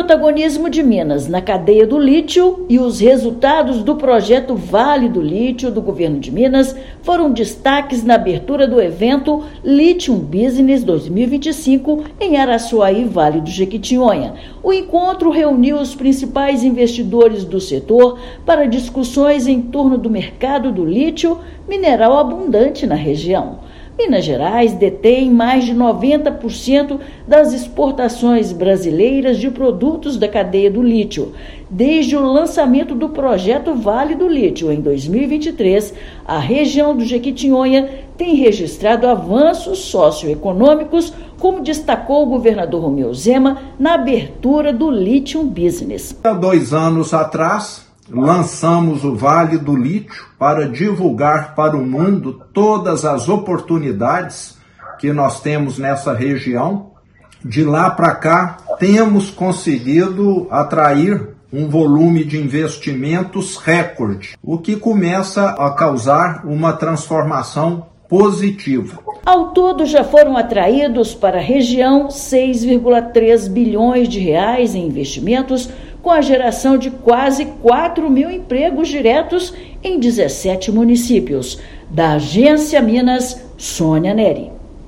protagonismo de Minas na cadeia do lítio e os resultados do projeto Vale do Lítio do governo de Minas foram destaques na abertura do evento Lithium Business 2025 em Araçuaí, Vale do Jequitinhonha. O encontro reuniu os principais investidores do setor para discussões em torno do mercado do lítio, mineral abundante na região. Minas Gerais detém mais de 90% das exportações brasileiras de produtos da cadeia do lítio. Desde o lançamento do projeto Vale do Lítio em 2023, a região do Jequitinhonha tem registrado avanços socioeconômicos, como destacou o governador Romeu Zema na abertura do Lithium Business. Há 2 anos atrás, lançamos o Vale do Lítio para divulgar para o mundo todas as oportunidades que nós temos nessa região. De lá para cá, temos conseguido atrair um volume de investimentos recorde, o que começa a causar uma transformação positiva. Ao todo, já foram atraídos para a região 6,3 bilhões de reais em investimentos, com a geração de quase 4 mil empregos diretos em 17 municípios. Da Agência Minas, Sônia Neri.